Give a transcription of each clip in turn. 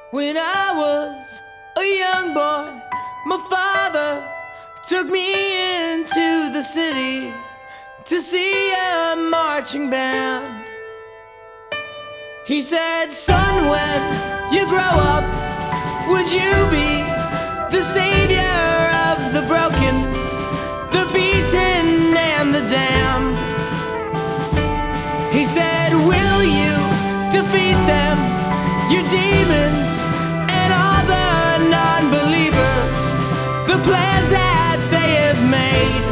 When I was a young boy, my father took me into the city to see a marching band. He said, "Son, when you grow up, would you be the savior of the broken, the beaten and the damned?" He said, "Will you defeat them, your demons and all the non-believers, the plans that they have made?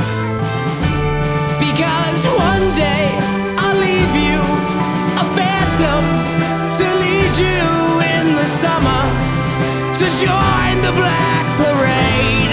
Because one day I'll leave you a phantom to lead you in the summer to join the Black Parade."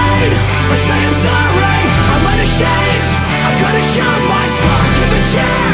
Say I'm sorry, I'm unashamed. I'm gonna show my scar to the chair.